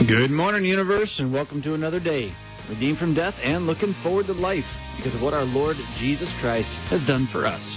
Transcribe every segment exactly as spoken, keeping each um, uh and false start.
Good morning, universe, and welcome to another day. Redeemed from death and looking forward to life because of what our Lord Jesus Christ has done for us.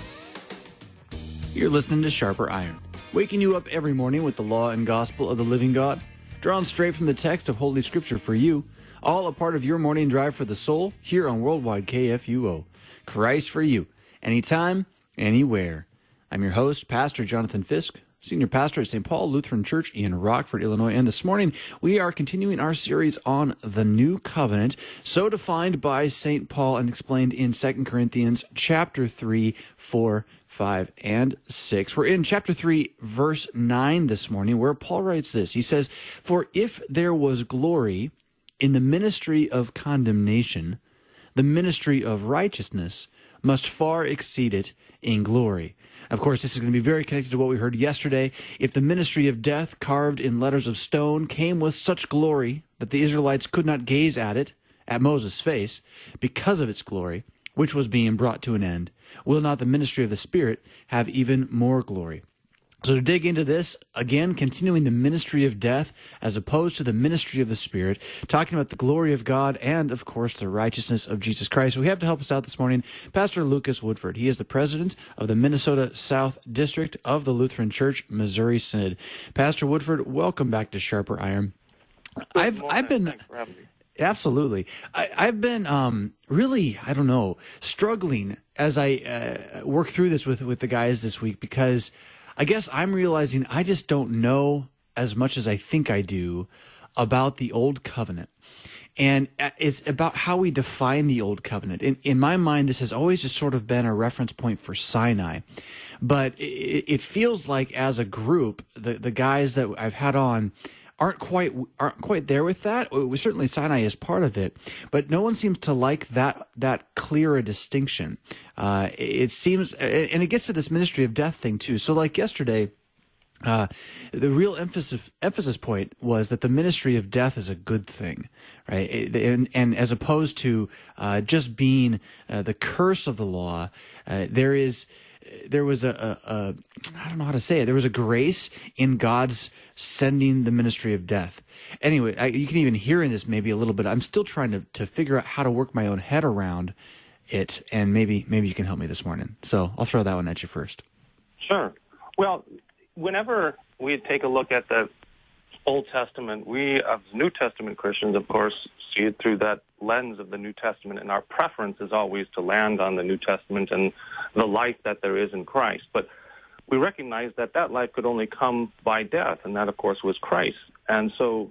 You're listening to Sharper Iron, waking you up every morning with the law and gospel of the living God, drawn straight from the text of Holy Scripture for you, all a part of your morning drive for the soul here on Worldwide K F U O. Christ for you, anytime, anywhere. I'm your host, Pastor Jonathan Fisk, Senior Pastor at Saint Paul Lutheran Church in Rockford, Illinois. And this morning, we are continuing our series on the New Covenant, so defined by Saint Paul and explained in Second Corinthians chapter three, four, five, and six. We're in chapter three, verse nine this morning, where Paul writes this. He says, "For if there was glory in the ministry of condemnation, the ministry of righteousness must far exceed it in glory." Of course, this is going to be very connected to what we heard yesterday. If the ministry of death, carved in letters of stone, came with such glory that the Israelites could not gaze at it, at Moses' face, because of its glory, which was being brought to an end, will not the ministry of the Spirit have even more glory? So to dig into this, again, continuing the ministry of death as opposed to the ministry of the Spirit, talking about the glory of God and, of course, the righteousness of Jesus Christ. We have to help us out this morning, Pastor Lucas Woodford. He is the president of the Minnesota South District of the Lutheran Church, Missouri Synod. Pastor Woodford, welcome back to Sharper Iron. Good I've morning. I've been... Thanks for having me. Absolutely. I, I've been um, really, I don't know, struggling as I uh, work through this with, with the guys this week because I guess I'm realizing I just don't know as much as I think I do about the Old Covenant. And it's about how we define the Old Covenant. In, in my mind, this has always just sort of been a reference point for Sinai. But it, it feels like as a group, the, the guys that I've had on aren't quite aren't quite there with that. We, certainly Sinai is part of it, but no one seems to like that that clear a distinction. Uh, it seems, and it gets to this ministry of death thing too. So like yesterday, uh, the real emphasis emphasis point was that the ministry of death is a good thing, right? And, and as opposed to uh, just being uh, the curse of the law, uh, there is. There was a, a, a, I don't know how to say it. There was a grace in God's sending the ministry of death. Anyway, I, you can even hear in this maybe a little bit. I'm still trying to, to figure out how to work my own head around it, and maybe maybe you can help me this morning. So I'll throw that one at you first. Sure. Well, whenever we take a look at the Old Testament, we, as New Testament Christians, of course, see it through that lens of the New Testament, and our preference is always to land on the New Testament and the life that there is in Christ. But we recognize that that life could only come by death, and that, of course, was Christ. And so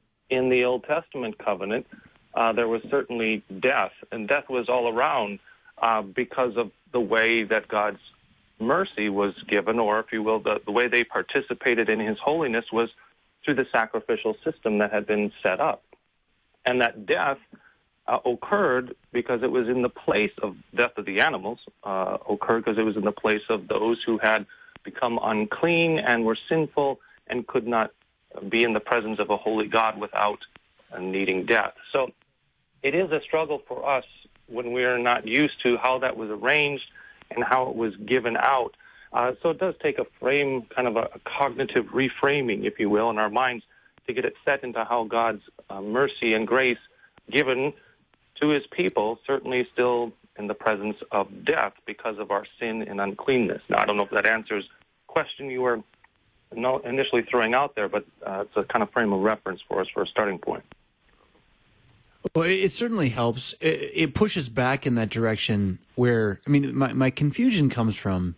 in the Old Testament covenant, uh, there was certainly death, and death was all around uh, because of the way that God's mercy was given, or, if you will, the, the way they participated in his holiness was through the sacrificial system that had been set up. And that death uh, occurred because it was in the place of death of the animals, uh, occurred because it was in the place of those who had become unclean and were sinful and could not be in the presence of a holy God without uh, needing death. So it is a struggle for us when we are not used to how that was arranged and how it was given out. Uh, so it does take a frame, kind of a, a cognitive reframing, if you will, in our minds to get it set into how God's uh, mercy and grace given to his people, certainly still in the presence of death because of our sin and uncleanness. Now, I don't know if that answers the question you were no, initially throwing out there, but uh, it's a kind of frame of reference for us for a starting point. Well, it certainly helps. It, it pushes back in that direction where, I mean, my, my confusion comes from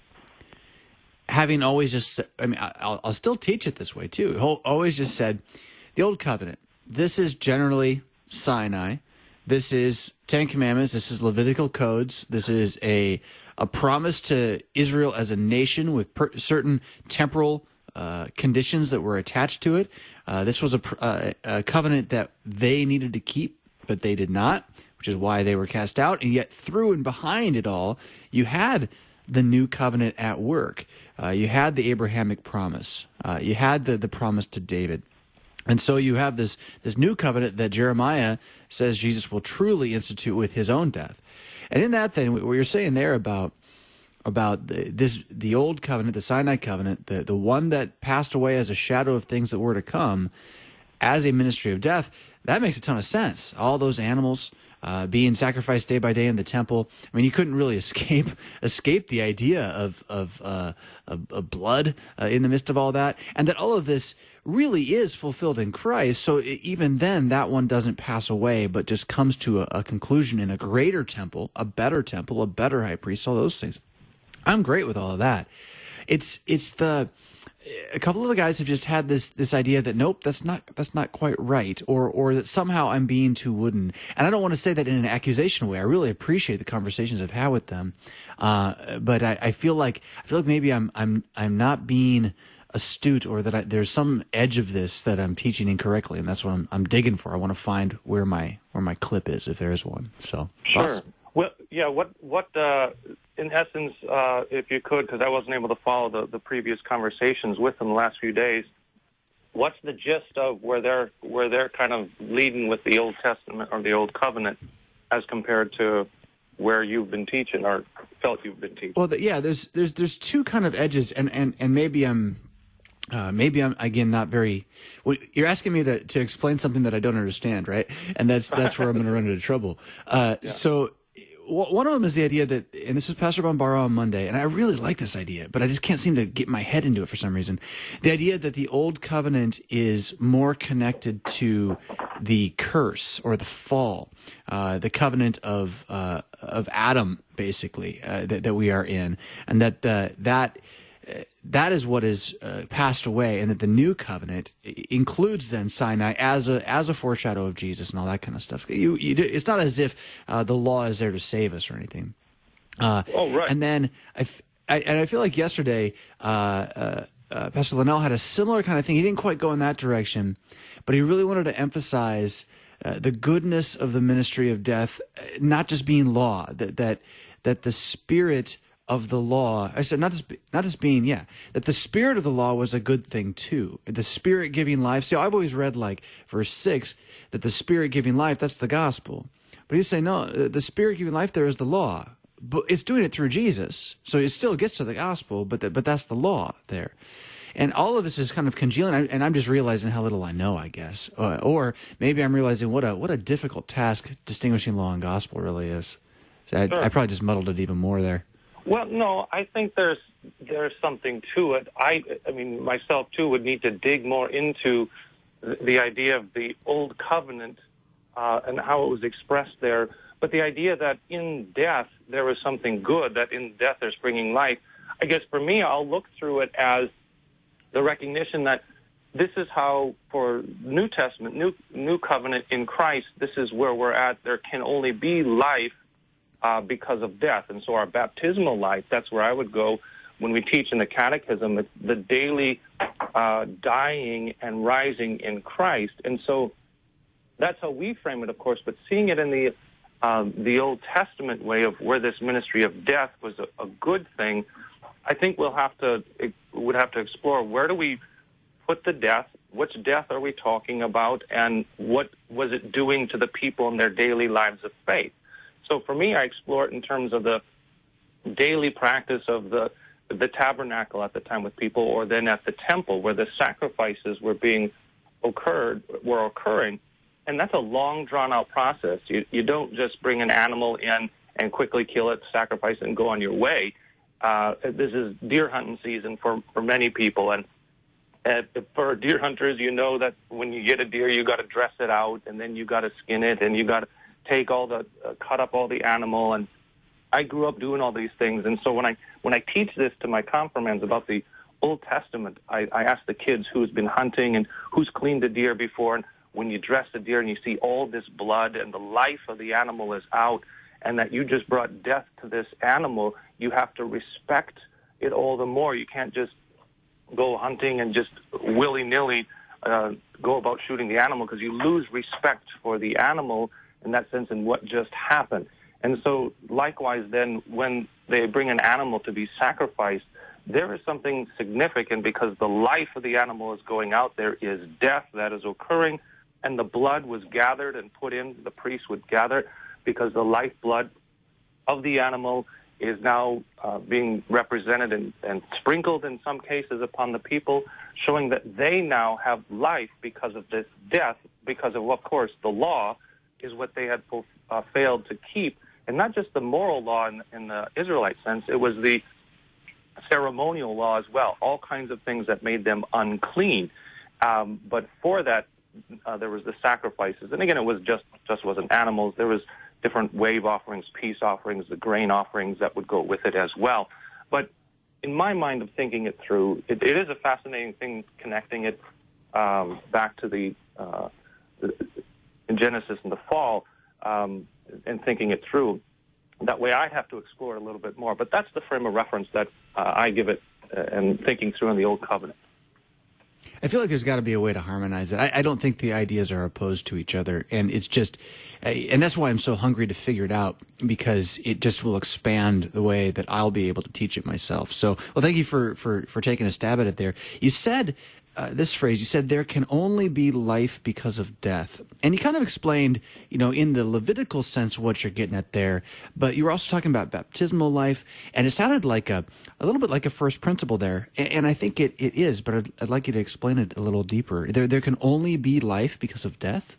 having always just, I mean, I'll, I'll still teach it this way too. Always just said, the Old Covenant, this is generally Sinai. This is Ten Commandments. This is Levitical codes. This is a a promise to Israel as a nation with per, certain temporal uh, conditions that were attached to it. Uh, this was a, a, a covenant that they needed to keep, but they did not, which is why they were cast out. And yet through and behind it all, you had the new covenant at work. Uh, you had the Abrahamic promise. Uh, you had the, the promise to David. And so you have this this new covenant that Jeremiah says Jesus will truly institute with his own death. And in that, then, what you're saying there about about the, this the old covenant, the Sinai covenant, the the one that passed away as a shadow of things that were to come, as a ministry of death, that makes a ton of sense. All those animals uh, being sacrificed day by day in the temple. I mean, you couldn't really escape escape the idea of of, uh, of, of blood uh, in the midst of all that, and that all of this really is fulfilled in Christ. So even then, that one doesn't pass away, but just comes to a, a conclusion in a greater temple, a better temple, a better high priest, all those things. I'm great with all of that. It's it's the a couple of the guys have just had this this idea that nope, that's not that's not quite right, or or that somehow I'm being too wooden. And I don't want to say that in an accusation way. I really appreciate the conversations I've had with them, uh, but I, I feel like I feel like maybe I'm I'm I'm not being astute, or that I, there's some edge of this that I'm teaching incorrectly, and that's what I'm I'm digging for. I want to find where my where my clip is, if there is one. So sure. Thoughts? Well, yeah. What what uh, in essence, uh, if you could, because I wasn't able to follow the, the previous conversations with them the last few days, what's the gist of where they're where they're kind of leading with the Old Testament or the Old Covenant as compared to where you've been teaching or felt you've been teaching? Well, the, yeah, there's there's there's two kind of edges, and and and maybe I'm. Uh, maybe I'm again not very. Well, you're asking me to, to explain something that I don't understand, right? And that's that's where I'm going to run into trouble. Uh, yeah. So w- one of them is the idea that, and this was Pastor Bombara on Monday, and I really like this idea, but I just can't seem to get my head into it for some reason. The idea that the old covenant is more connected to the curse or the fall, uh, the covenant of uh, of Adam, basically, uh, that that we are in, and that uh, that. That is what is uh, passed away, and that the new covenant includes then Sinai as a as a foreshadow of Jesus and all that kind of stuff. You, you do, it's not as if uh, the law is there to save us or anything. Uh, oh, right. And then I, f- I and I feel like yesterday, uh, uh, uh, Pastor Linnell had a similar kind of thing. He didn't quite go in that direction, but he really wanted to emphasize uh, the goodness of the ministry of death, not just being law. That that that the Spirit of the law, I said not just not just being, yeah, that the spirit of the law was a good thing too. The Spirit giving life. See, I've always read like verse six that the Spirit giving life, that's the gospel. But he's saying no, the Spirit giving life there is the law, but it's doing it through Jesus, so it still gets to the gospel, but the, but that's the law there. And all of this is kind of congealing, and I'm just realizing how little I know, I guess, uh, or maybe I'm realizing what a what a difficult task distinguishing law and gospel really is. So I, sure. I probably just muddled it even more there. Well, no, I think there's there's something to it. I, I mean, myself too would need to dig more into the, the idea of the old covenant uh, and how it was expressed there. But the idea that in death there was something good, that in death there's bringing life. I guess for me, I'll look through it as the recognition that this is how, for New Testament, New New Covenant in Christ, this is where we're at. There can only be life Uh, because of death. And so our baptismal life, that's where I would go when we teach in the catechism, it's the daily uh, dying and rising in Christ. And so that's how we frame it, of course, but seeing it in the um, the Old Testament way of where this ministry of death was a, a good thing, I think we'll have to would have to explore where do we put the death, which death are we talking about, and what was it doing to the people in their daily lives of faith. So for me, I explore it in terms of the daily practice of the the tabernacle at the time with people, or then at the temple where the sacrifices were being occurred were occurring, and that's a long, drawn-out process. You you don't just bring an animal in and quickly kill it, sacrifice it, and go on your way. Uh, this is deer hunting season for for many people, and uh, for deer hunters, you know that when you get a deer, you got to dress it out, and then you got to skin it, and you got to take all the, uh, cut up all the animal, and I grew up doing all these things. And so when I when I teach this to my confirmands about the Old Testament, I, I ask the kids who's been hunting and who's cleaned a deer before, and when you dress the deer and you see all this blood and the life of the animal is out, and that you just brought death to this animal, you have to respect it all the more. You can't just go hunting and just willy-nilly uh, go about shooting the animal, because you lose respect for the animal in that sense and what just happened. And so likewise then, when they bring an animal to be sacrificed, there is something significant, because the life of the animal is going out. There is death that is occurring, and the blood was gathered and put in. The priest would gather, because the lifeblood of the animal is now uh, being represented and, and sprinkled in some cases upon the people, showing that they now have life because of this death, because of, of course, the law is what they had uh, failed to keep. And not just the moral law in, in the Israelite sense, it was the ceremonial law as well, all kinds of things that made them unclean. Um, but for that, uh, there was the sacrifices. And again, it was just, just wasn't animals. There was different wave offerings, peace offerings, the grain offerings that would go with it as well. But in my mind of thinking it through, it, it is a fascinating thing connecting it um, back to the, uh, the in Genesis and the fall, um, and thinking it through. That way I have to explore it a little bit more. But that's the frame of reference that uh, I give it uh, and thinking through in the Old Covenant. I feel like there's got to be a way to harmonize it. I, I don't think the ideas are opposed to each other, and it's just, and that's why I'm so hungry to figure it out, because it just will expand the way that I'll be able to teach it myself. So, well, thank you for for for taking a stab at it there. You said uh, this phrase. You said there can only be life because of death, and you kind of explained, you know, in the Levitical sense what you're getting at there. But you were also talking about baptismal life, and it sounded like a a little bit like a first principle there, and, and I think it, it is. But I'd, I'd like you to explain it a little deeper. There there can only be life because of death.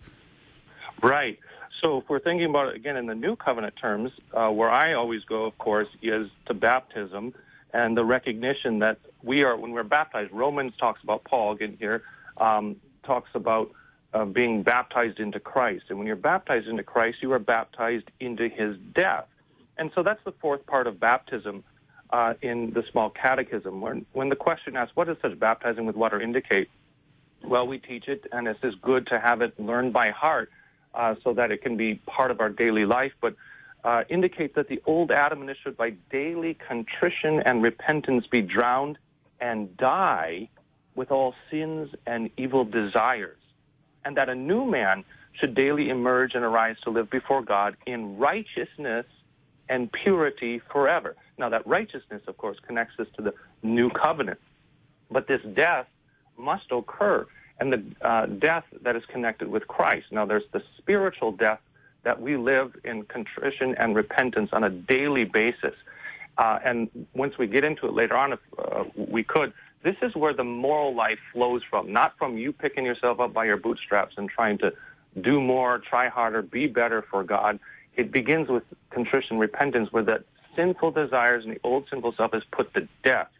Right. So if we're thinking about it again in the New Covenant terms, uh, where I always go, of course, is to baptism and the recognition that we are, when we're baptized, Romans talks about, Paul again here, um, talks about uh, being baptized into Christ. And when you're baptized into Christ, you are baptized into his death. And so that's the fourth part of baptism uh, in the Small Catechism. When, when the question asks, what does such baptizing with water indicate? Well, we teach it, and it's just good to have it learned by heart uh, so that it can be part of our daily life. But Uh, indicates that the old Adam and Eve should by daily contrition and repentance be drowned and die with all sins and evil desires, and that a new man should daily emerge and arise to live before God in righteousness and purity forever. Now, that righteousness, of course, connects us to the new covenant, but this death must occur, and the uh, death that is connected with Christ. Now, there's the spiritual death that we live in contrition and repentance on a daily basis. Uh, and once we get into it later on, if uh, we could, this is where the moral life flows from, not from you picking yourself up by your bootstraps and trying to do more, try harder, be better for God. It begins with contrition and repentance, where the sinful desires and the old sinful self is put to death.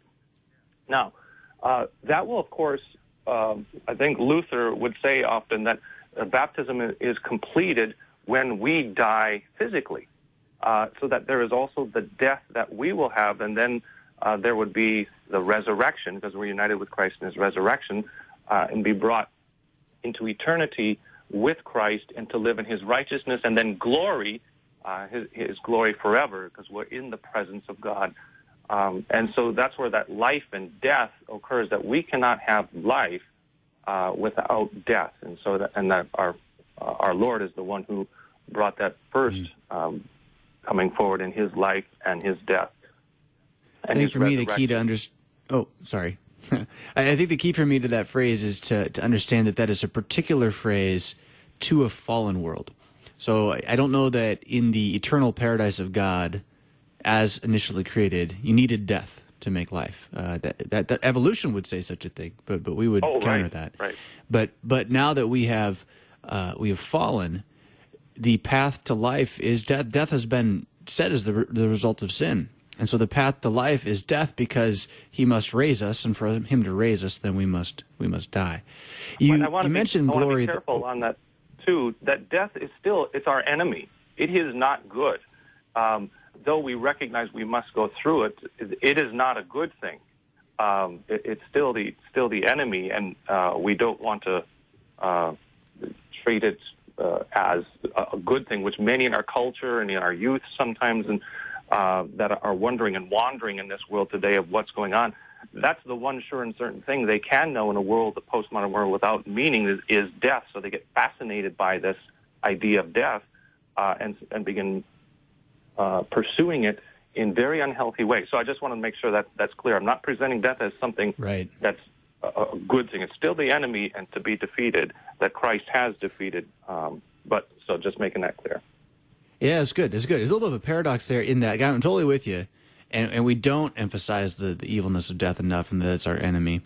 Now, uh, that will, of course, uh, I think Luther would say often that uh, baptism is completed when we die physically, uh, so that there is also the death that we will have, and then uh, there would be the resurrection, because we're united with Christ in his resurrection, uh, and be brought into eternity with Christ and to live in his righteousness, and then glory, uh, his, his glory forever, because we're in the presence of God. Um, and so that's where that life and death occurs, that we cannot have life uh, without death. And so that, and that our uh, our Lord is the one who brought that first um, coming forward in his life and his death. And I think for me the key to understand. Oh, sorry. I think the key for me to that phrase is to to understand that that is a particular phrase to a fallen world. So I don't know that in the eternal paradise of God, as initially created, you needed death to make life. Uh, that, that that evolution would say such a thing, but but we would oh, counter right, that. Right. But but now that we have uh, we have fallen, the path to life is death. Death has been set as the the result of sin, and so the path to life is death, because he must raise us, and for him to raise us, then we must we must die. You, you mentioned be, glory. I want to be careful on that too. That death is still it's our enemy. It is not good. Um, though we recognize we must go through it, it is not a good thing. Um, it, it's still the still the enemy, and uh, we don't want to uh, treat it uh, as a good thing, which many in our culture and in our youth sometimes, and uh, that are wondering and wandering in this world today of what's going on. That's the one sure and certain thing they can know in a world, the postmodern world without meaning, is, is death. So they get fascinated by this idea of death uh, and and begin Uh, pursuing it in very unhealthy ways. So I just want to make sure that that's clear. I'm not presenting death as something right. that's a, a good thing. It's still the enemy and to be defeated, that Christ has defeated. Um, but so just making that clear. Yeah, it's good. It's good. There's a little bit of a paradox there in that. I'm totally with you. And, and we don't emphasize the, the evilness of death enough and that it's our enemy.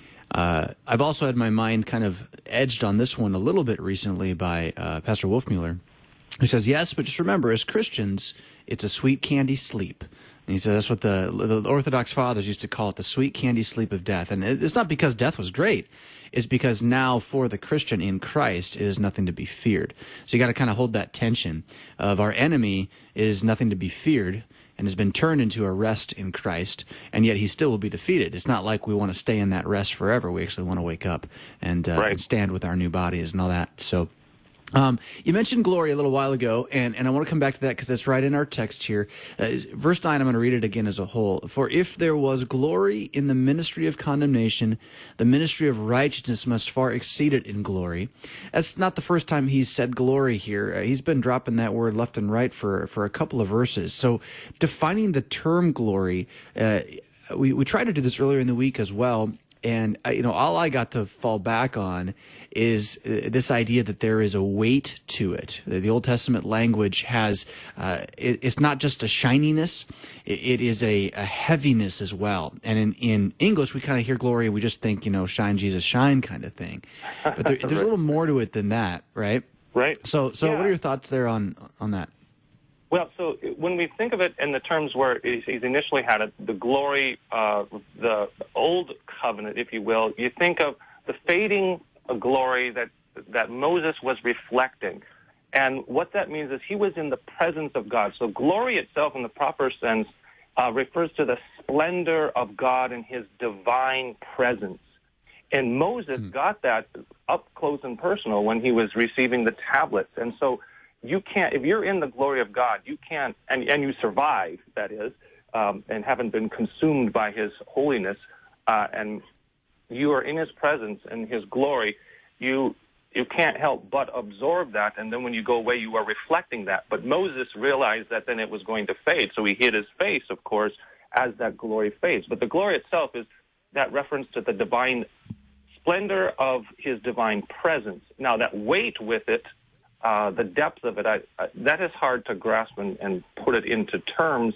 Uh, I've also had my mind kind of edged on this one a little bit recently by uh, Pastor Wolfmueller, who says, yes, but just remember, as Christians, it's a sweet candy sleep. And he says that's what the, the Orthodox fathers used to call it, the sweet candy sleep of death. And it's not because death was great. It's because now for the Christian in Christ, it is nothing to be feared. So you got to kind of hold that tension of our enemy is nothing to be feared and has been turned into a rest in Christ, and yet he still will be defeated. It's not like we want to stay in that rest forever. We actually want to wake up and, uh, right. and stand with our new bodies and all that. So um, you mentioned glory a little while ago, and, and I want to come back to that because that's right in our text here. Uh, verse nine, I'm going to read it again as a whole. For if there was glory in the ministry of condemnation, the ministry of righteousness must far exceed it in glory. That's not the first time he's said glory here. Uh, he's been dropping that word left and right for, for a couple of verses. So defining the term glory, uh, we, we tried to do this earlier in the week as well. And, uh, you know, all I got to fall back on is uh, this idea that there is a weight to it. The, the Old Testament language has, uh, it, it's not just a shininess, it, it is a, a heaviness as well. And in, in English, we kind of hear glory and we just think, you know, shine, Jesus, shine kind of thing. But there, there's a little more to it than that, right? Right. So, so yeah. what are your thoughts there on, on that? Well, so when we think of it in the terms where he's initially had it, the glory, uh, the old covenant, if you will, you think of the fading glory that that Moses was reflecting. And what that means is he was in the presence of God. So glory itself in the proper sense uh, refers to the splendor of God and his divine presence. And Moses mm. got that up close and personal when he was receiving the tablets. And so you can't, if you're in the glory of God, you can't, and, and you survive, that is, um, and haven't been consumed by his holiness, uh, and you are in his presence and his glory, you you can't help but absorb that, and then when you go away, you are reflecting that. But Moses realized that then it was going to fade, so he hid his face, of course, as that glory fades. But the glory itself is that reference to the divine splendor of his divine presence. Now, that weight with it, Uh, the depth of it, I, I, that is hard to grasp and, and put it into terms.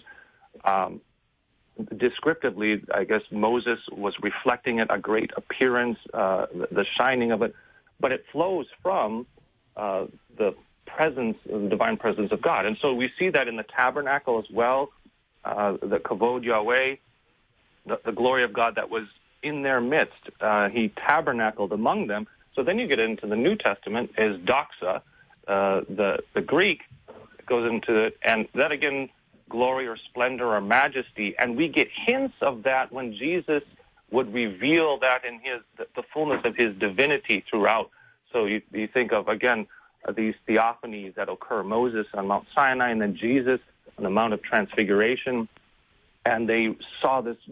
Um, descriptively, I guess Moses was reflecting it, a great appearance, uh, the, the shining of it, but it flows from uh, the presence, the divine presence of God. And so we see that in the tabernacle as well, uh, the Kavod Yahweh, the, the glory of God that was in their midst. Uh, he tabernacled among them. So then you get into the New Testament as doxa. Uh, the the Greek goes into it, and that again, glory or splendor or majesty, and we get hints of that when Jesus would reveal that in his the, the fullness of his divinity throughout. So you, you think of again uh, these theophanies that occur: Moses on Mount Sinai, and then Jesus on the Mount of Transfiguration, and they saw this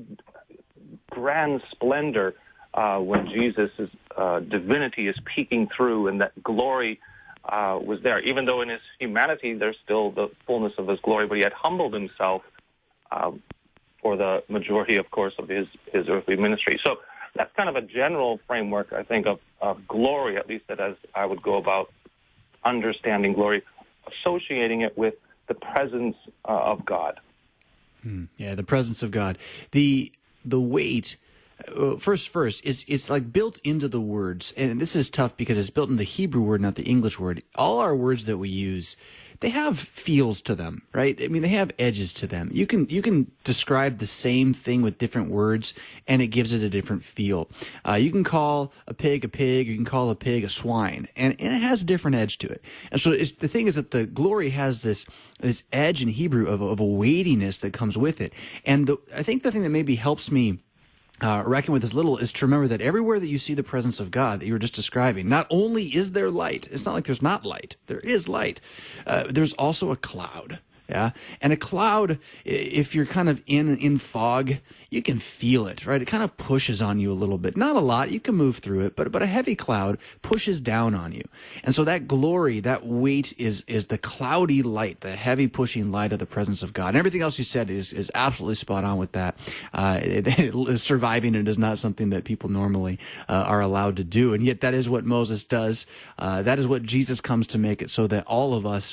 grand splendor uh, when Jesus' uh, divinity is peeking through, and that glory. Uh, was there, even though in his humanity there's still the fullness of his glory, but he had humbled himself um, for the majority, of course, of his, his earthly ministry. So that's kind of a general framework, I think, of, of glory, at least that as I would go about understanding glory, associating it with the presence uh, of God. Hmm. Yeah, the presence of God. The the weight. Uh, first, first, it's it's like built into the words, and this is tough because it's built in the Hebrew word, not the English word. All our words that we use, they have feels to them, right? I mean, they have edges to them. You can you can describe the same thing with different words, and it gives it a different feel. Uh, you can call a pig a pig, you can call a pig a swine, and, and it has a different edge to it. And so it's, the thing is that the glory has this this edge in Hebrew of, of a weightiness that comes with it. And the, I think the thing that maybe helps me Uh, reckon with this little is to remember that everywhere that you see the presence of God that you were just describing, not only is there light, it's not like there's not light, there is light, uh, there's also a cloud. Yeah. And a cloud, if you're kind of in, in fog, you can feel it, right? It kind of pushes on you a little bit. Not a lot. You can move through it, but, but a heavy cloud pushes down on you. And so that glory, that weight is, is the cloudy light, the heavy pushing light of the presence of God. And everything else you said is, is absolutely spot on with that. Uh, it, it, surviving it is not something that people normally uh, are allowed to do. And yet that is what Moses does. Uh, that is what Jesus comes to make it so that all of us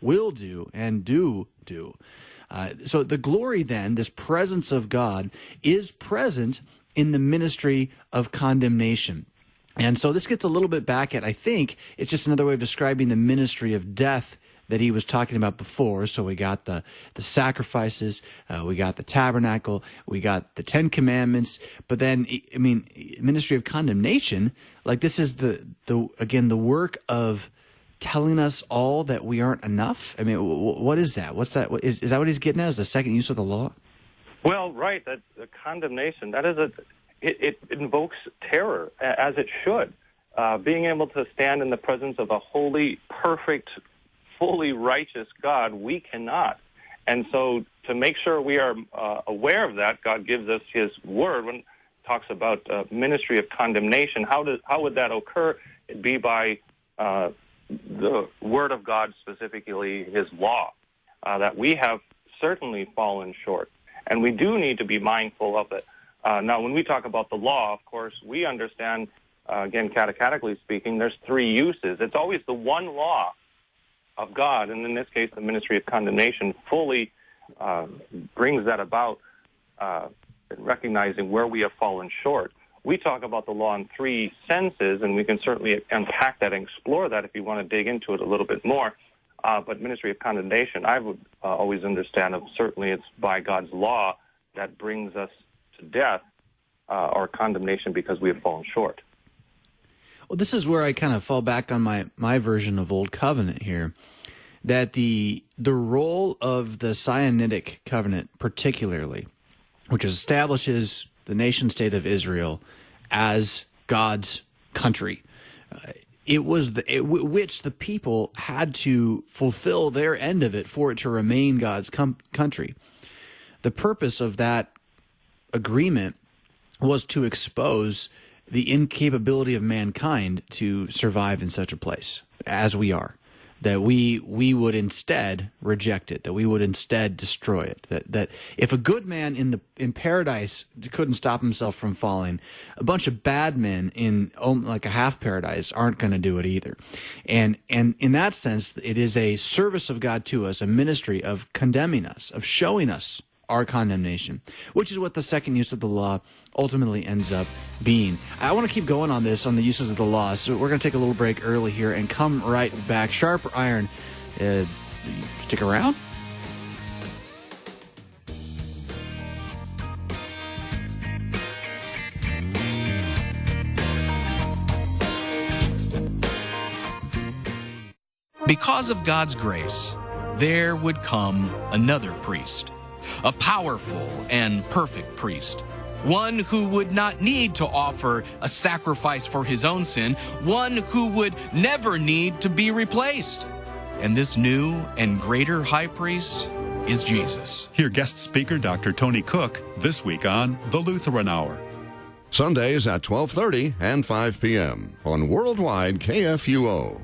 will do, and do do. Uh, so the glory then, this presence of God, is present in the ministry of condemnation. And so this gets a little bit back at, I think, it's just another way of describing the ministry of death that he was talking about before. So we got the, the sacrifices, uh, we got the tabernacle, we got the Ten Commandments, but then, I mean, ministry of condemnation, like this is the, the again, the work of telling us all that we aren't enough. I mean, w- what is that? What's that? Is, is that what he's getting at, is the second use of the law? Well, right, that the condemnation, that is a, it, it invokes terror, as it should. Uh, being able to stand in the presence of a holy, perfect, fully righteous God, we cannot. And so to make sure we are uh, aware of that, God gives us his word when it talks about uh, ministry of condemnation. How does how would that occur? It'd be by uh, the word of God, specifically his law, uh, that we have certainly fallen short. And we do need to be mindful of it. Uh, now, when we talk about the law, of course, we understand, uh, again, catechetically speaking, there's three uses. It's always the one law of God, and in this case, the ministry of condemnation fully uh, brings that about, uh, recognizing where we have fallen short. We talk about the law in three senses, and we can certainly unpack that and explore that if you want to dig into it a little bit more. Uh, but ministry of condemnation, I would uh, always understand, of certainly it's by God's law that brings us to death uh, or condemnation because we have fallen short. Well, this is where I kind of fall back on my, my version of Old Covenant here, that the the role of the Sinaitic covenant particularly, which establishes the nation-state of Israel as God's country, uh, it was the, it, which the people had to fulfill their end of it for it to remain God's com- country. The purpose of that agreement was to expose the incapability of mankind to survive in such a place as we are, that we we would instead reject it, that we would instead destroy it, that that if a good man in the in paradise couldn't stop himself from falling, a bunch of bad men in like a half paradise aren't going to do it either. And and in that sense, it is a service of God to us, a ministry of condemning us, of showing us our condemnation, which is what the second use of the law ultimately ends up being. I want to keep going on this, on the uses of the law, so we're going to take a little break early here and come right back. Sharper Iron, uh, stick around. Because of God's grace, there would come another priest, a powerful and perfect priest, one who would not need to offer a sacrifice for his own sin, one who would never need to be replaced. And this new and greater high priest is Jesus. Hear guest speaker Doctor Tony Cook this week on The Lutheran Hour. Sundays at twelve thirty and five p.m. on Worldwide K F U O.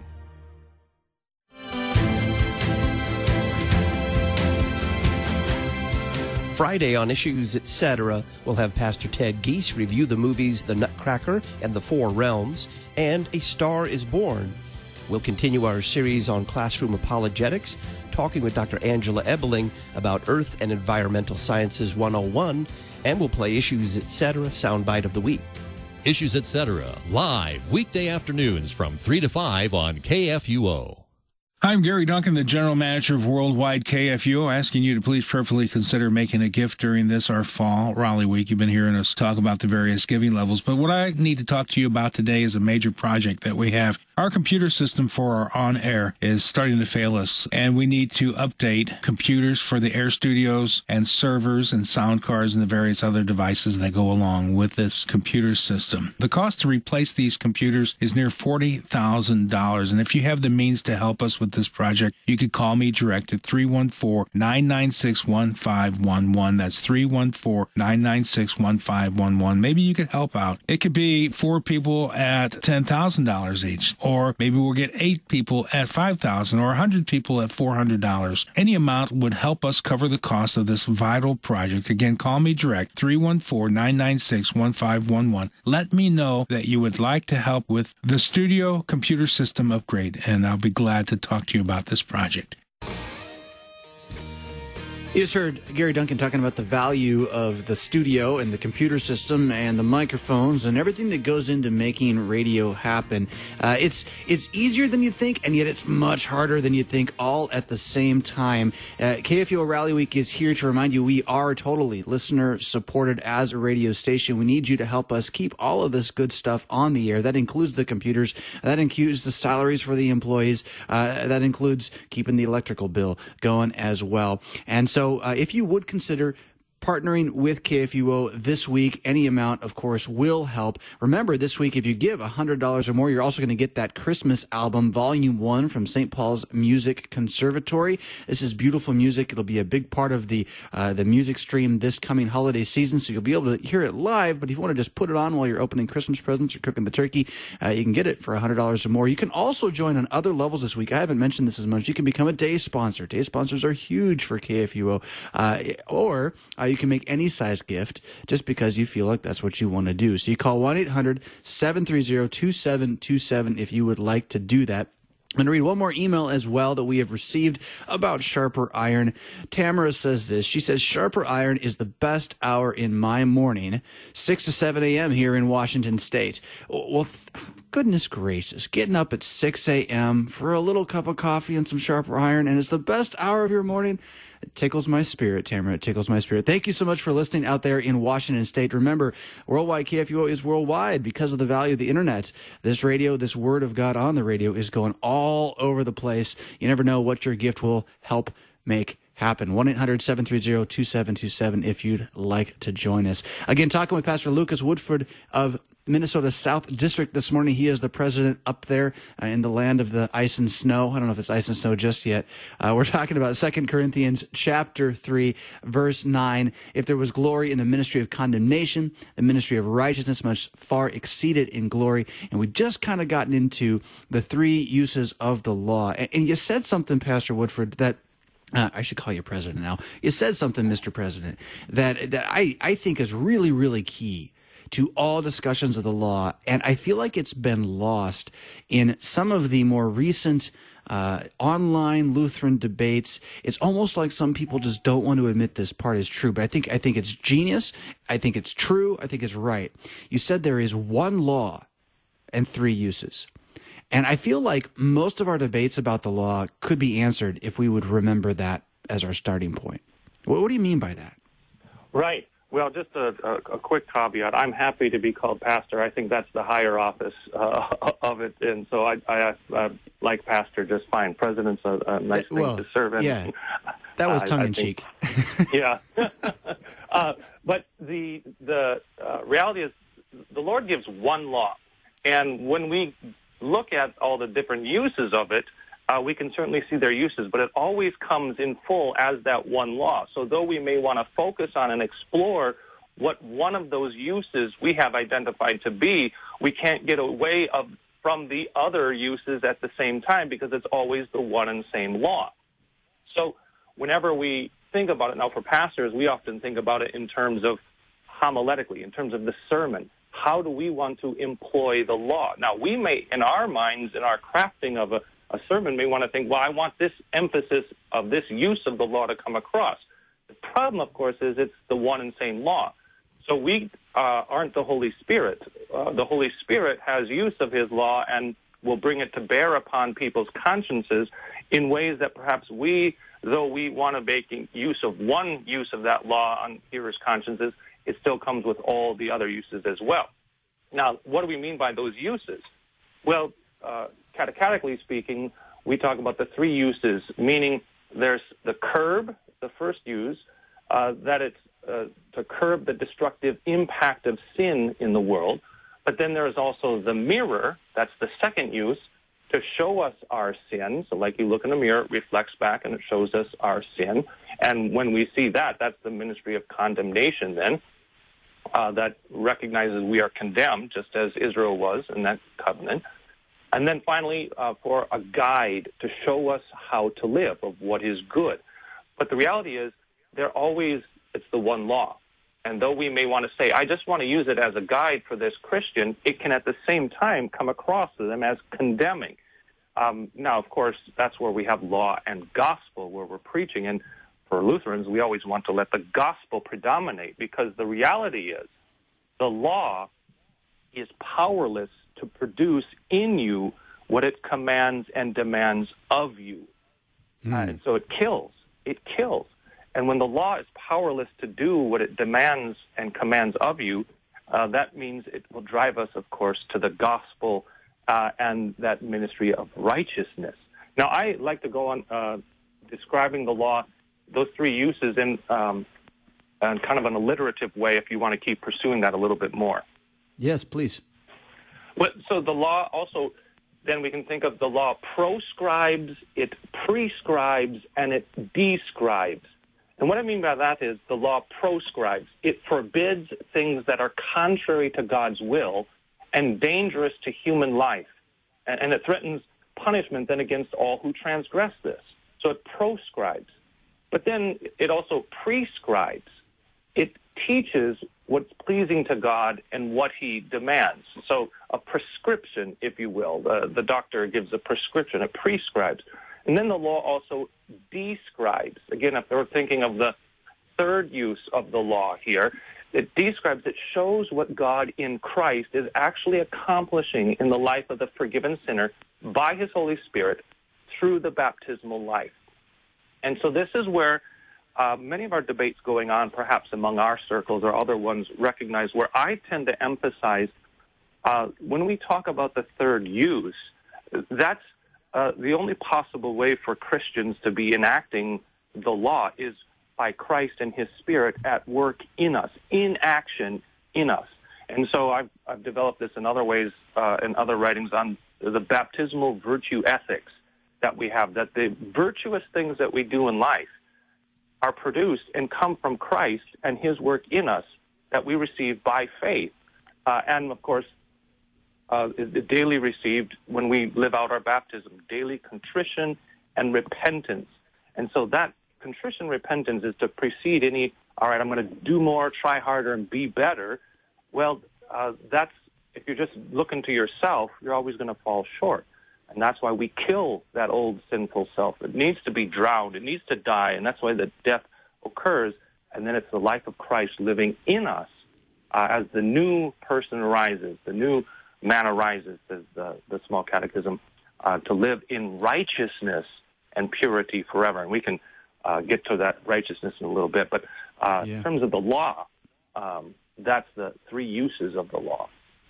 Friday on Issues Etc., we'll have Pastor Ted Geese review the movies The Nutcracker and The Four Realms and A Star is Born. We'll continue our series on classroom apologetics, talking with Doctor Angela Ebeling about Earth and Environmental Sciences one oh one, and we'll play Issues Etc. Soundbite of the Week. Issues Etc. live weekday afternoons from three to five on K F U O. I'm Gary Duncan, the General Manager of Worldwide K F U O, asking you to please prayerfully consider making a gift during this, our fall Raleigh Week. You've been hearing us talk about the various giving levels, but what I need to talk to you about today is a major project that we have. Our computer system for our on-air is starting to fail us, and we need to update computers for the Air Studios and servers and sound cards and the various other devices that go along with this computer system. The cost to replace these computers is near forty thousand dollars, and if you have the means to help us with this project, you could call me direct at three one four, nine nine six, one five one one. That's three one four, nine nine six, one five one one. Maybe you could help out. It could be four people at ten thousand dollars each, or maybe we'll get eight people at five thousand dollars or one hundred people at four hundred dollars. Any amount would help us cover the cost of this vital project. Again, call me direct, three one four, nine nine six, one five one one. Let me know that you would like to help with the studio computer system upgrade, and I'll be glad to talk to you about this project. You just heard Gary Duncan talking about the value of the studio and the computer system and the microphones and everything that goes into making radio happen. Uh, it's it's easier than you think, and yet it's much harder than you think, all at the same time. Uh, K F U O Rally Week is here to remind you we are totally listener-supported as a radio station. We need you to help us keep all of this good stuff on the air. That includes the computers. That includes the salaries for the employees. Uh, that includes keeping the electrical bill going as well. And so So uh, if you would consider partnering with K F U O this week, any amount, of course, will help. Remember, this week, if you give one hundred dollars or more, you're also going to get that Christmas album, Volume one from Saint Paul's Music Conservatory. This is beautiful music. It'll be a big part of the uh, the music stream this coming holiday season, so you'll be able to hear it live. But if you want to just put it on while you're opening Christmas presents or cooking the turkey, uh, you can get it for one hundred dollars or more. You can also join on other levels this week. I haven't mentioned this as much. You can become a day sponsor. Day sponsors are huge for K F U O. Uh, or uh, you can make any size gift just because you feel like that's what you want to do. So you call one eight hundred seven three zero two seven two seven if you would like to do that. I'm going to read one more email as well that we have received about Sharper Iron. Tamara says this. She says, Sharper Iron is the best hour in my morning, six to seven a.m. here in Washington State. Well, th- goodness gracious, getting up at six a.m. for a little cup of coffee and some Sharper Iron, and it's the best hour of your morning. It tickles my spirit, Tamara. It tickles my spirit. Thank you so much for listening out there in Washington State. Remember, Worldwide K F U O is worldwide because of the value of the internet. This radio, this word of God on the radio is going all over the place. You never know what your gift will help make happen. one eight hundred seven three zero two seven two seven if you'd like to join us. Again, talking with Pastor Lucas Woodford of Minnesota South District this morning. He is the president up there uh, in the land of the ice and snow. I don't know if it's ice and snow just yet. Uh, we're talking about Second Corinthians chapter three, verse nine. If there was glory in the ministry of condemnation, the ministry of righteousness must far exceed it in glory. And we just kind of gotten into the three uses of the law. And, and you said something, Pastor Woodford, that Uh, I should call you president now. You said something, Mister President, that that I, I think is really, really key to all discussions of the law. And I feel like it's been lost in some of the more recent uh, online Lutheran debates. It's almost like some people just don't want to admit this part is true. But I think I think it's genius. I think it's true. I think it's right. You said there is one law and three uses. And I feel like most of our debates about the law could be answered if we would remember that as our starting point. What, what do you mean by that? Right. Well, just a, a, a quick caveat. I'm happy to be called pastor. I think that's the higher office uh, of it. And so I, I uh, like pastor just fine. President's a, a nice thing well, to serve in. Yeah, that was tongue-in-cheek. Yeah. uh, but the, the uh, reality is the Lord gives one law. And when we look at all the different uses of it, uh, we can certainly see their uses, but it always comes in full as that one law. So though we may want to focus on and explore what one of those uses we have identified to be, we can't get away of, from the other uses at the same time because it's always the one and same law. So whenever we think about it, now for pastors, we often think about it in terms of homiletically, in terms of the sermon. How do we want to employ the law? Now, we may, in our minds, in our crafting of a, a sermon, may want to think, well, I want this emphasis of this use of the law to come across. The problem, of course, is it's the one and same law. So we uh, aren't the Holy Spirit. Uh, the Holy Spirit has use of his law and will bring it to bear upon people's consciences in ways that perhaps we, though we want to make use of one use of that law on hearers' consciences, it still comes with all the other uses as well. Now, what do we mean by those uses? Well, uh, catechetically speaking, we talk about the three uses, meaning there's the curb, the first use, uh, that it's uh, to curb the destructive impact of sin in the world. But then there's also the mirror, that's the second use, to show us our sin. So like you look in the mirror, it reflects back and it shows us our sin. And when we see that, that's the ministry of condemnation then, uh, that recognizes we are condemned, just as Israel was in that covenant. And then finally, uh, for a guide to show us how to live, of what is good. But the reality is, they're always, it's the one law. And though we may want to say, I just want to use it as a guide for this Christian, it can at the same time come across to them as condemning. Um, now, of course, that's where we have law and gospel, where we're preaching. And for Lutherans, we always want to let the gospel predominate, because the reality is the law is powerless to produce in you what it commands and demands of you. Mm. Uh, and so it kills. It kills. And when the law is powerless to do what it demands and commands of you, uh, that means it will drive us, of course, to the gospel uh, and that ministry of righteousness. Now, I like to go on uh, describing the law, those three uses, in, um, in kind of an alliterative way, if you want to keep pursuing that a little bit more. Yes, please. Well, so the law also, then we can think of the law proscribes, it prescribes, and it describes. And what I mean by that is the law proscribes. It forbids things that are contrary to God's will and dangerous to human life. And, and it threatens punishment then against all who transgress this. So it proscribes. But then it also prescribes. It teaches what's pleasing to God and what he demands. So a prescription, if you will. The, the doctor gives a prescription. It prescribes. And then the law also describes. Again, if we're thinking of the third use of the law here, it describes, it shows what God in Christ is actually accomplishing in the life of the forgiven sinner by his Holy Spirit through the baptismal life. And so this is where uh, many of our debates going on, perhaps among our circles or other ones, recognize where I tend to emphasize uh, when we talk about the third use, that's uh, the only possible way for Christians to be enacting the law is by Christ and his Spirit at work in us, in action in us. And so I've, I've developed this in other ways, uh, in other writings on the baptismal virtue ethics that we have, that the virtuous things that we do in life are produced and come from Christ and his work in us that we receive by faith. Uh, and, of course, uh, daily received when we live out our baptism, daily contrition and repentance. And so that contrition repentance is to precede any, all right, I'm going to do more, try harder, and be better. Well, uh, that's, if you're just looking to yourself, you're always going to fall short. And that's why we kill that old sinful self. It needs to be drowned. It needs to die. And that's why the death occurs. And then it's the life of Christ living in us uh, as the new person arises, the new man arises, says the, the Small Catechism, uh, to live in righteousness and purity forever. And we can uh, get to that righteousness in a little bit. But uh, yeah. in terms of the law, um, that's the three uses of the law.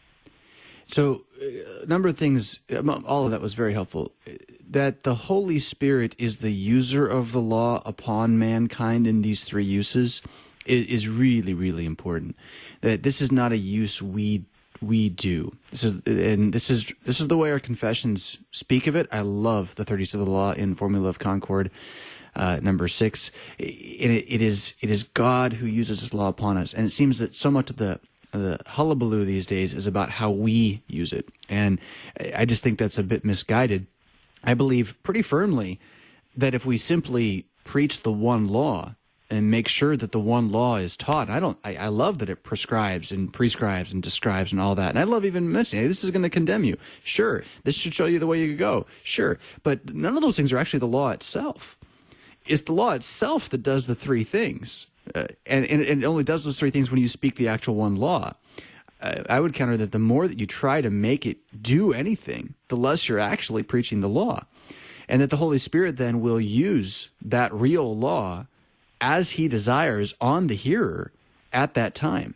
So a number of things, all of that was very helpful. That the Holy Spirit is the user of the law upon mankind in these three uses is really, really important. That this is not a use we we do. This is and this is this is the way our confessions speak of it. I love the third use of the law in Formula of Concord, uh, number six. It, it is it is God who uses His law upon us, and it seems that so much of the the hullabaloo these days is about how we use it. And I just think that's a bit misguided. I believe pretty firmly that if we simply preach the one law and make sure that the one law is taught, I don't, I, I love that it prescribes and prescribes and describes and all that. And I love even mentioning, hey, this is going to condemn you. Sure. This should show you the way you go. Sure. But none of those things are actually the law itself. It's the law itself that does the three things. Uh, and, and it only does those three things when you speak the actual one law. Uh, I would counter that the more that you try to make it do anything, the less you're actually preaching the law. And that the Holy Spirit then will use that real law as He desires on the hearer at that time.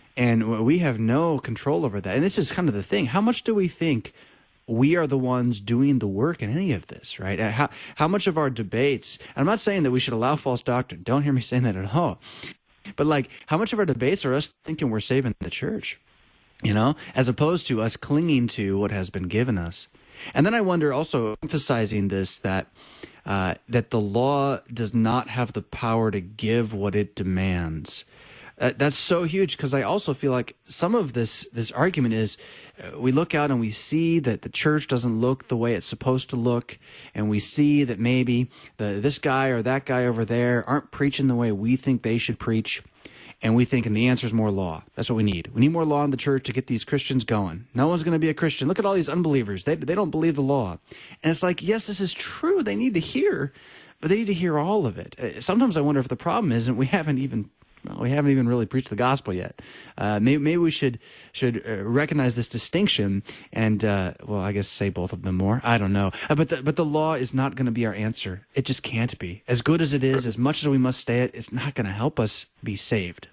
And we have no control over that. And this is kind of the thing. How much do we think we are the ones doing the work in any of this, right? How how much of our debates, and I'm not saying that we should allow false doctrine. Don't hear me saying that at all. But like, how much of our debates are us thinking we're saving the church, you know, as opposed to us clinging to what has been given us? And then I wonder also, emphasizing this, that uh, that the law does not have the power to give what it demands. Uh, that's so huge, because I also feel like some of this this argument is uh, we look out and we see that the church doesn't look the way it's supposed to look, and we see that maybe the this guy or that guy over there aren't preaching the way we think they should preach, and we think, and the answer is more law. That's what we need. We need more law in the church to get these Christians going. No one's going to be a Christian. Look at all these unbelievers. They they don't believe the law. And it's like, yes, this is true. They need to hear. but they need to hear all of it. Uh, sometimes I wonder if the problem isn't we haven't even well, we haven't even really preached the gospel yet. Uh, maybe, maybe we should should uh, recognize this distinction and uh, well, I guess say both of them more. I don't know, uh, but the, but the law is not going to be our answer. It just can't be. As good as it is, as much as we must stay it, it's not going to help us be saved.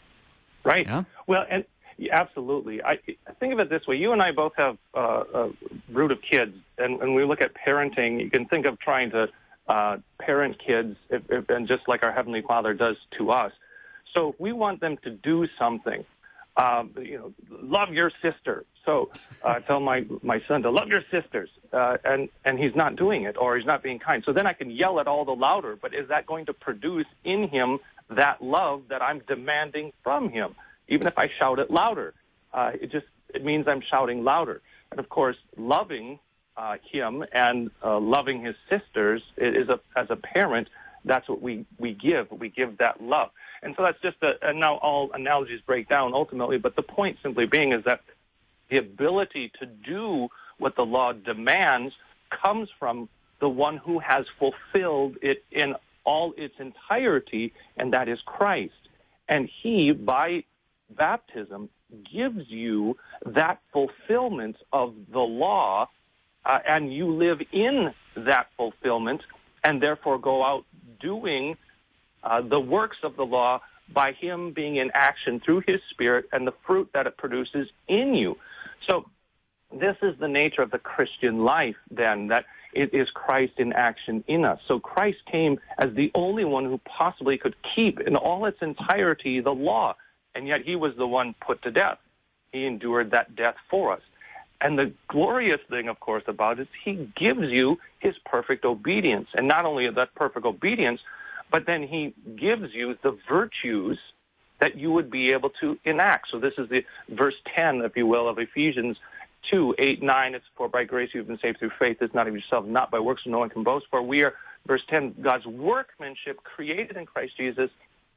Right. Yeah? Well, and yeah, absolutely. I think of it this way. You and I both have uh, a brood of kids, and when we look at parenting, you can think of trying to uh, parent kids, if, if, and just like our Heavenly Father does to us. So if we want them to do something, um, you know, love your sister. So uh, tell my, my son to love your sisters, uh, and, and he's not doing it, or he's not being kind. So then I can yell it all the louder, but is that going to produce in him that love that I'm demanding from him? Even if I shout it louder, uh, it just it means I'm shouting louder. And of course, loving uh, him and uh, loving his sisters is a, as a parent, that's what we, we give. We give that love. And so that's just a, and now all analogies break down ultimately, but the point simply being is that the ability to do what the law demands comes from the one who has fulfilled it in all its entirety, and that is Christ. And he, by baptism, gives you that fulfillment of the law, uh, and you live in that fulfillment, and therefore go out doing uh, the works of the law by him being in action through his Spirit and the fruit that it produces in you. So this is the nature of the Christian life, then, that it is Christ in action in us. So Christ came as the only one who possibly could keep in all its entirety the law, and yet he was the one put to death. He endured that death for us. And the glorious thing, of course, about it is he gives you his perfect obedience. And not only that perfect obedience, but then he gives you the virtues that you would be able to enact. So this is the verse ten, if you will, of Ephesians two, eight, nine. It's for by grace you've been saved through faith. It's not of yourself, not by works, so no one can boast. For we are, verse ten, God's workmanship created in Christ Jesus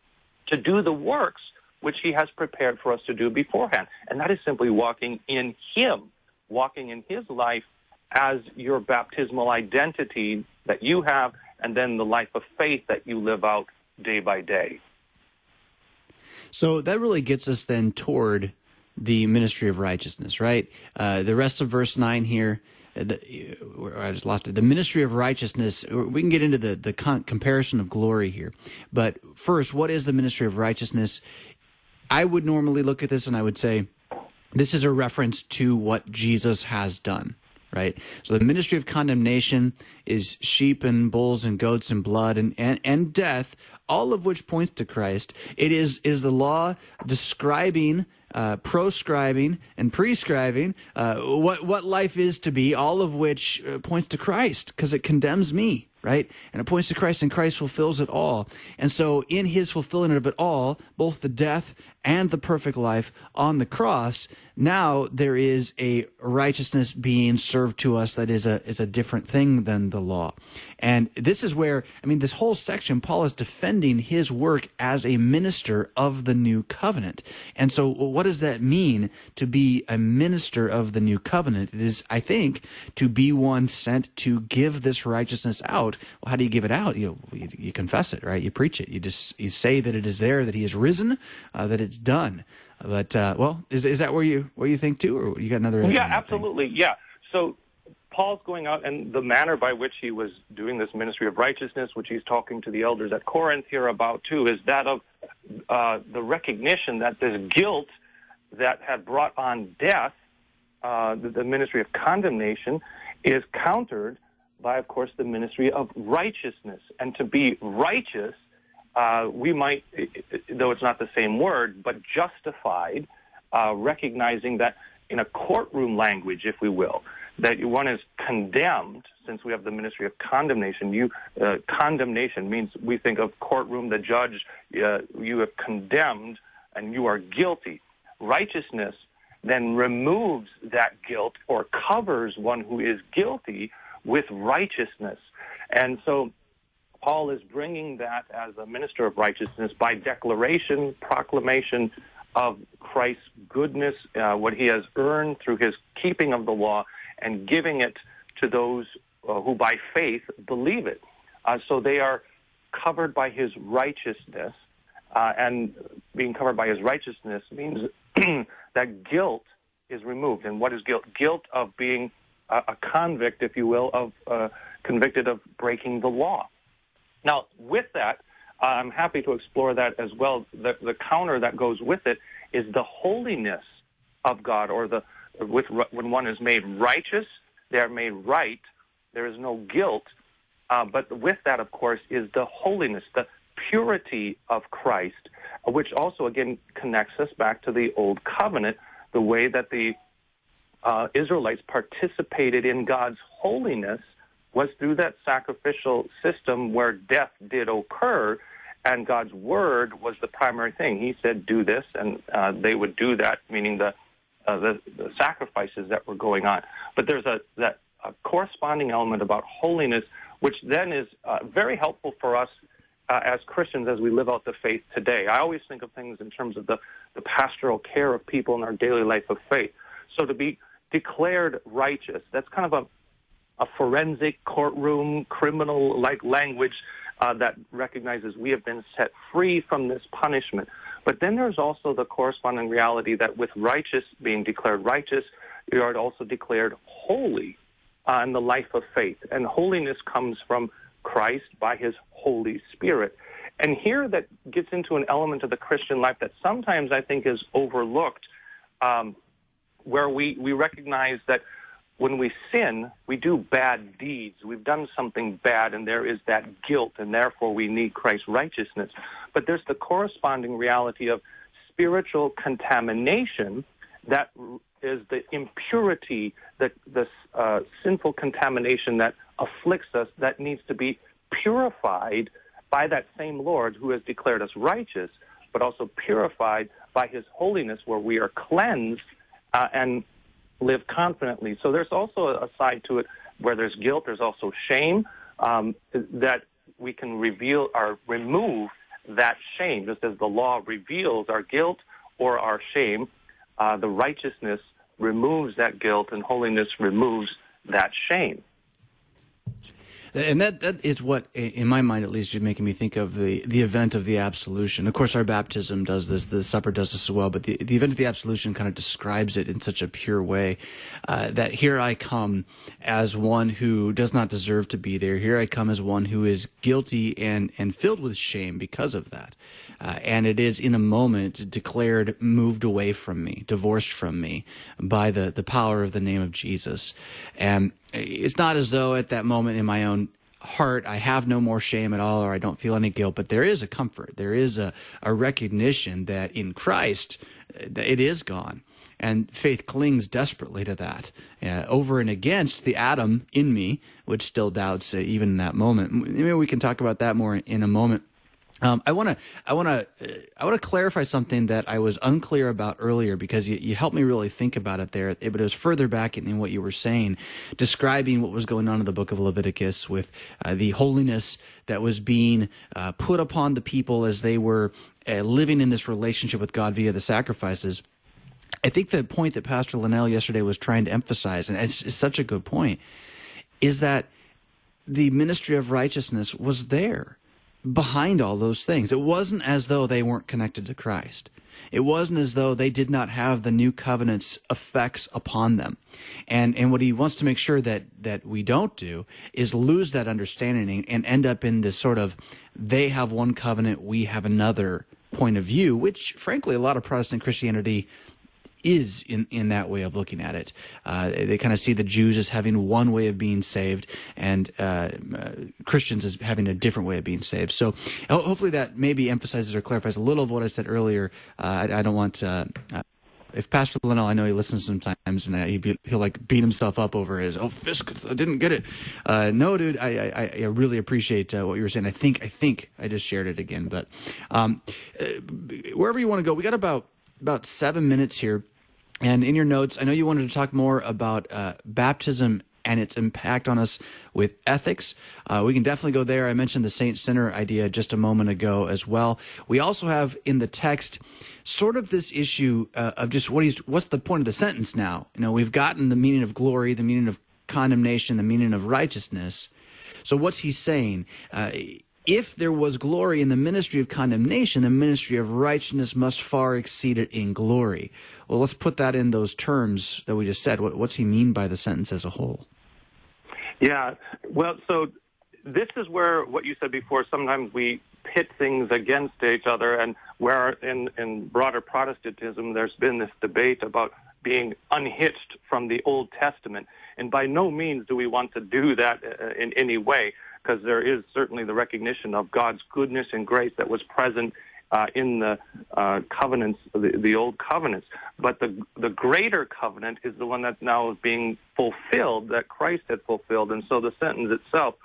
to do the works which he has prepared for us to do beforehand. And that is simply walking in him, walking in his life as your baptismal identity that you have, and then the life of faith that you live out day by day. So that really gets us then toward the ministry of righteousness, right? Uh, the rest of verse nine here, the, I just lost it. The ministry of righteousness, we can get into the, the con- comparison of glory here. But first, what is the ministry of righteousness? I would normally look at this and I would say, this is a reference to what Jesus has done, right? So the ministry of condemnation is sheep and bulls and goats and blood and, and, and death, all of which points to Christ. It is, is the law describing, uh, proscribing and prescribing uh, what, what life is to be, all of which uh, points to Christ because it condemns me. Right? And it points to Christ, and Christ fulfills it all. And so in his fulfillment of it all, both the death and the perfect life on the cross, now there is a righteousness being served to us that is a is a different thing than the law. And this is where, I mean, this whole section, Paul is defending his work as a minister of the new covenant. And so what does that mean to be a minister of the new covenant? It is, I think, to be one sent to give this righteousness out. Well, how do you give it out? You, you, you confess it, right? You preach it. You just you say that it is there, that he is risen, uh, that it's done. But uh, well, is is that where you where you think too, or you got another? Yeah, absolutely. Thing? Yeah. So Paul's going out, and the manner by which he was doing this ministry of righteousness, which he's talking to the elders at Corinth here about too, is that of uh, the recognition that this guilt that had brought on death, uh, the, the ministry of condemnation, is countered by, of course, the ministry of righteousness. And to be righteous, uh, we might, though it's not the same word, but justified, uh, recognizing that in a courtroom language, if we will, that one is condemned, since we have the ministry of condemnation. You uh, condemnation means we think of courtroom, the judge, uh, you have condemned and you are guilty. Righteousness then removes that guilt or covers one who is guilty with righteousness. And so Paul is bringing that as a minister of righteousness by declaration, proclamation of Christ's goodness, uh, what he has earned through his keeping of the law, and giving it to those uh, who by faith believe it. Uh, so they are covered by his righteousness, uh, and being covered by his righteousness means that guilt is removed. And what is guilt? Guilt of being a, a convict, if you will, of uh, convicted of breaking the law. Now, with that, uh, I'm happy to explore that as well. The, the counter that goes with it is the holiness of God, or the with when one is made righteous, they are made right. There is no guilt. Uh, but with that, of course, is the holiness, the purity of Christ, which also, again, connects us back to the Old Covenant, the way that the uh, Israelites participated in God's holiness was through that sacrificial system where death did occur, and God's word was the primary thing. He said, do this, and uh, they would do that, meaning the, uh, the the sacrifices that were going on. But there's a that a corresponding element about holiness, which then is uh, very helpful for us uh, as Christians as we live out the faith today. I always think of things in terms of the, the pastoral care of people in our daily life of faith. So to be declared righteous, that's kind of a, a forensic courtroom criminal-like language uh, that recognizes we have been set free from this punishment. But then there's also the corresponding reality that with righteous being declared righteous, you are also declared holy uh, in the life of faith. And holiness comes from Christ by his Holy Spirit. And here that gets into an element of the Christian life that sometimes I think is overlooked, um, where we, we recognize that when we sin, we do bad deeds. We've done something bad, and there is that guilt, and therefore we need Christ's righteousness. But there's the corresponding reality of spiritual contamination that is the impurity, the, the uh, sinful contamination that afflicts us, that needs to be purified by that same Lord who has declared us righteous, but also purified by his holiness, where we are cleansed uh, and live confidently. So there's also a side to it where there's guilt, there's also shame, um, that we can reveal or remove that shame. Just as the law reveals our guilt or our shame, uh, the righteousness removes that guilt, and holiness removes that shame. And that, that is what, in my mind at least, is making me think of the, the event of the absolution. Of course, our baptism does this, the supper does this as well, but the, the event of the absolution kind of describes it in such a pure way, uh, that here I come as one who does not deserve to be there. Here I come as one who is guilty and, and filled with shame because of that. Uh, and it is in a moment declared moved away from me, divorced from me by the, the power of the name of Jesus. And it's not as though at that moment in my own heart I have no more shame at all, or I don't feel any guilt, but there is a comfort. There is a, a recognition that in Christ it is gone. And faith clings desperately to that, uh, over and against the Adam in me, which still doubts uh, even in that moment. Maybe we can talk about that more in a moment. Um, I want to, I want to, uh, I want to clarify something that I was unclear about earlier, because you, you helped me really think about it there. It, but it was further back in, in what you were saying, describing what was going on in the book of Leviticus with uh, the holiness that was being uh, put upon the people as they were uh, living in this relationship with God via the sacrifices. I think the point that Pastor Linnell yesterday was trying to emphasize, and it's, it's such a good point, is that the ministry of righteousness was there behind all those things. It wasn't as though they weren't connected to Christ. It wasn't as though they did not have the new covenant's effects upon them. And and what he wants to make sure that that we don't do is lose that understanding and end up in this sort of they have one covenant, we have another point of view, which frankly a lot of Protestant Christianity is in, in that way of looking at it. Uh, they kind of see the Jews as having one way of being saved, and uh, uh, Christians as having a different way of being saved. So ho- hopefully that maybe emphasizes or clarifies a little of what I said earlier. Uh, I, I don't want to... Uh, if Pastor Linnell, I know he listens sometimes, and he be, he'll like beat himself up over his, oh, Fisk, I didn't get it. Uh, no, dude, I, I, I really appreciate uh, what you were saying. I think, I think I just shared it again, but um, uh, wherever you want to go, we got about about seven minutes here. And in your notes, I know you wanted to talk more about uh, baptism and its impact on us with ethics. Uh, we can definitely go there. I mentioned the saint-sinner idea just a moment ago as well. We also have in the text sort of this issue uh, of just what he's, what's the point of the sentence now? You know, we've gotten the meaning of glory, the meaning of condemnation, the meaning of righteousness. So what's he saying? Uh, if there was glory in the ministry of condemnation, the ministry of righteousness must far exceed it in glory. Well, let's put that in those terms that we just said. What, what's he mean by the sentence as a whole? Yeah, well, so this is where what you said before, sometimes we pit things against each other, and where in, in broader Protestantism there's been this debate about being unhitched from the Old Testament. And by no means do we want to do that uh, in any way, because there is certainly the recognition of God's goodness and grace that was present uh, in the uh, covenants, the, the Old Covenants. But the the greater covenant is the one that now is being fulfilled, that Christ had fulfilled. And so the sentence itself,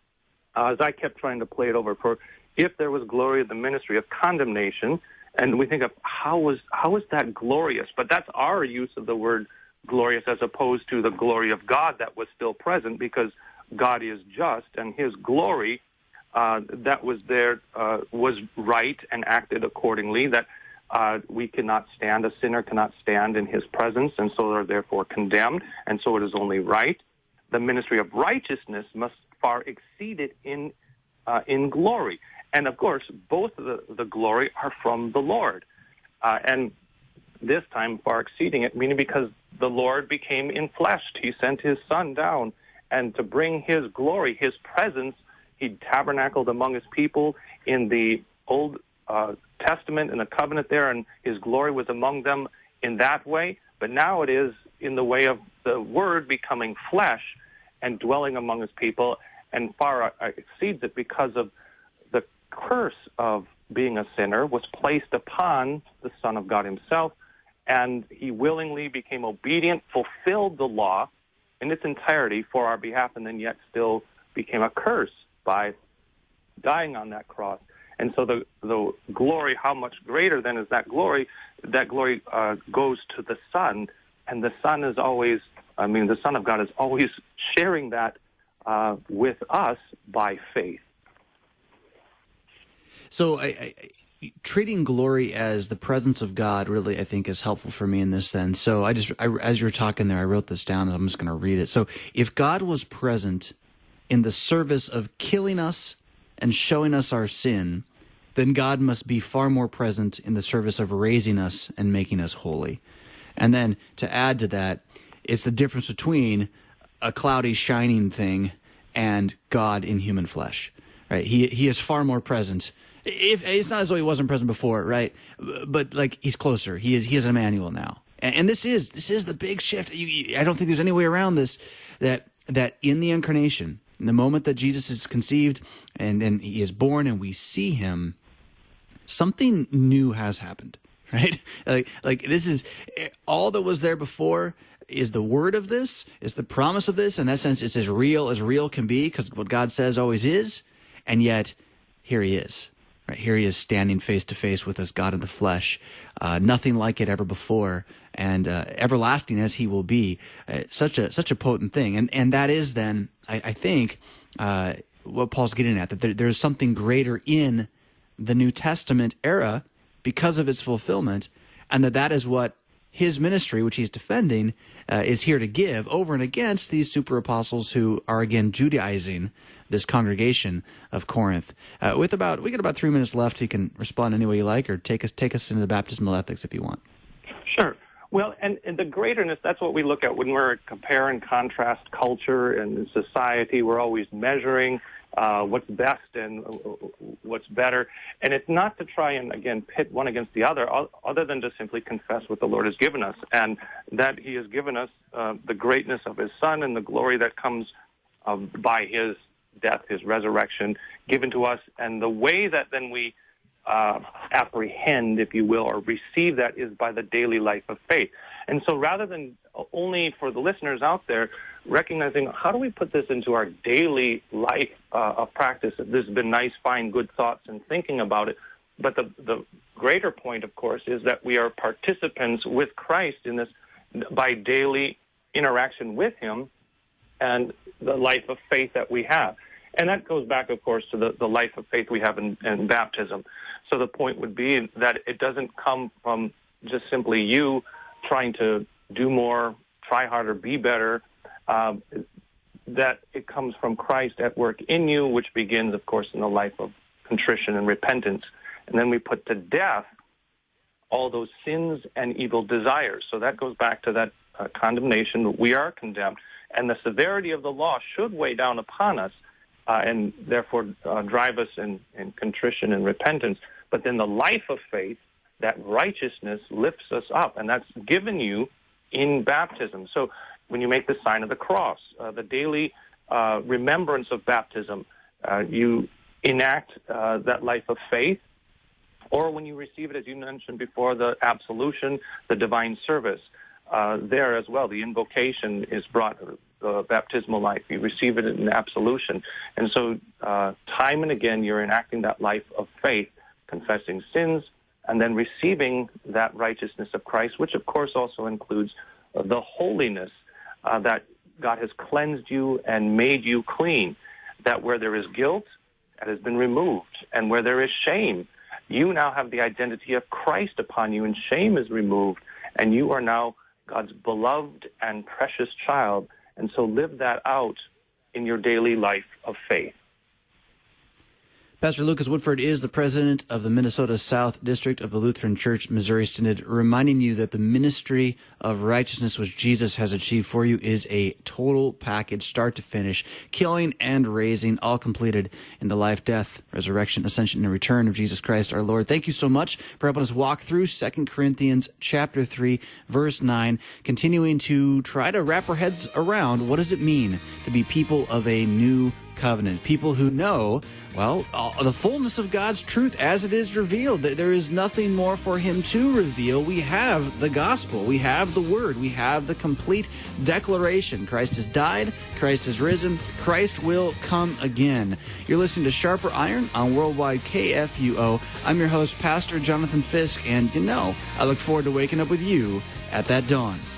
uh, as I kept trying to play it over, for if there was glory in the ministry of condemnation, and we think of how was how is that glorious? But that's our use of the word glorious as opposed to the glory of God that was still present, because God is just, and his glory uh, that was there uh, was right and acted accordingly, that uh, we cannot stand, a sinner cannot stand in his presence, and so are therefore condemned, and so it is only right. The ministry of righteousness must far exceed it in uh, in glory. And, of course, both of the, the glory are from the Lord. Uh, and this time far exceeding it, meaning because the Lord became enfleshed. He sent his Son down, and to bring his glory, his presence, he tabernacled among his people in the Old uh, Testament, in the covenant there, and his glory was among them in that way. But now it is in the way of the Word becoming flesh and dwelling among his people, and far exceeds it because of the curse of being a sinner was placed upon the Son of God himself, and he willingly became obedient, fulfilled the law in its entirety for our behalf, and then yet still became a curse by dying on that cross. And so the the glory, how much greater then is that glory? That glory uh, goes to the Son, and the Son is always, I mean, the Son of God is always sharing that uh, with us by faith. So I, I, treating glory as the presence of God really, I think, is helpful for me in this then. So I just, I, as you were talking there, I wrote this down, and I'm just going to read it. So if God was present in the service of killing us and showing us our sin, then God must be far more present in the service of raising us and making us holy. And then to add to that, it's the difference between a cloudy, shining thing and God in human flesh, right? He He is far more present. If it's not as though he wasn't present before, right? But like he's closer. He is he is Emmanuel now, and, and this is this is the big shift. You, you, I don't think there's any way around this. That that in the incarnation, in the moment that Jesus is conceived and and he is born, and we see him, something new has happened, right? Like like this is all that was there before. Is the word of this? Is the promise of this? In that sense, it's as real as real can be, because what God says always is, and yet here he is. Right, here he is standing face to face with us, God in the flesh, uh, nothing like it ever before, and uh, everlasting as he will be. Uh, such a such a potent thing, and and that is then, I, I think, uh, what Paul's getting at, that there, there's something greater in the New Testament era because of its fulfillment, and that that is what his ministry, which he's defending, uh, is here to give over and against these super apostles who are again Judaizing this congregation of Corinth. Uh, with about, we got about three minutes left. You can respond any way you like, or take us take us into the baptismal ethics if you want. Sure. Well, and, and the greaterness, that's what we look at when we're compare and contrast culture and society. We're always measuring uh, what's best and what's better. And it's not to try and, again, pit one against the other, other than to simply confess what the Lord has given us, and that he has given us uh, the greatness of his Son and the glory that comes uh, by his death, his resurrection, given to us. And the way that then we uh, apprehend, if you will, or receive that is by the daily life of faith. And so rather than only for the listeners out there, recognizing how do we put this into our daily life uh, of practice? There's been nice, fine, good thoughts and thinking about it. But the, the greater point, of course, is that we are participants with Christ in this by daily interaction with him and the life of faith that we have. And that goes back, of course, to the, the life of faith we have in, in baptism. So the point would be that it doesn't come from just simply you trying to do more, try harder, be better. Um, that it comes from Christ at work in you, which begins, of course, in the life of contrition and repentance. And then we put to death all those sins and evil desires. So that goes back to that uh, condemnation. We are condemned. And the severity of the law should weigh down upon us uh, and therefore uh, drive us in, in contrition and repentance. But then the life of faith, that righteousness, lifts us up. And that's given you in baptism. So when you make the sign of the cross, uh, the daily uh, remembrance of baptism, uh, you enact uh, that life of faith. Or when you receive it, as you mentioned before, the absolution, the divine service, uh, there as well, the invocation is brought, the baptismal life. You receive it in absolution. And so uh, time and again, you're enacting that life of faith, confessing sins, and then receiving that righteousness of Christ, which of course also includes uh, the holiness uh, that God has cleansed you and made you clean, that where there is guilt, that has been removed, and where there is shame, you now have the identity of Christ upon you, and shame is removed, and you are now God's beloved and precious child. And so live that out in your daily life of faith. Pastor Lucas Woodford is the president of the Minnesota South District of the Lutheran Church Missouri Synod, reminding you that the ministry of righteousness which Jesus has achieved for you is a total package, start to finish, killing and raising, all completed in the life, death, resurrection, ascension, and return of Jesus Christ our Lord. Thank you so much for helping us walk through Second Corinthians chapter three, verse nine, continuing to try to wrap our heads around what does it mean to be people of a new covenant, people who know, well, uh, the fullness of God's truth as it is revealed. There is nothing more for him to reveal. We have the gospel. We have the word. We have the complete declaration. Christ has died. Christ has risen. Christ will come again. You're listening to Sharper Iron on Worldwide K F U O. I'm your host, Pastor Jonathan Fisk, and you know, I look forward to waking up with you at that dawn.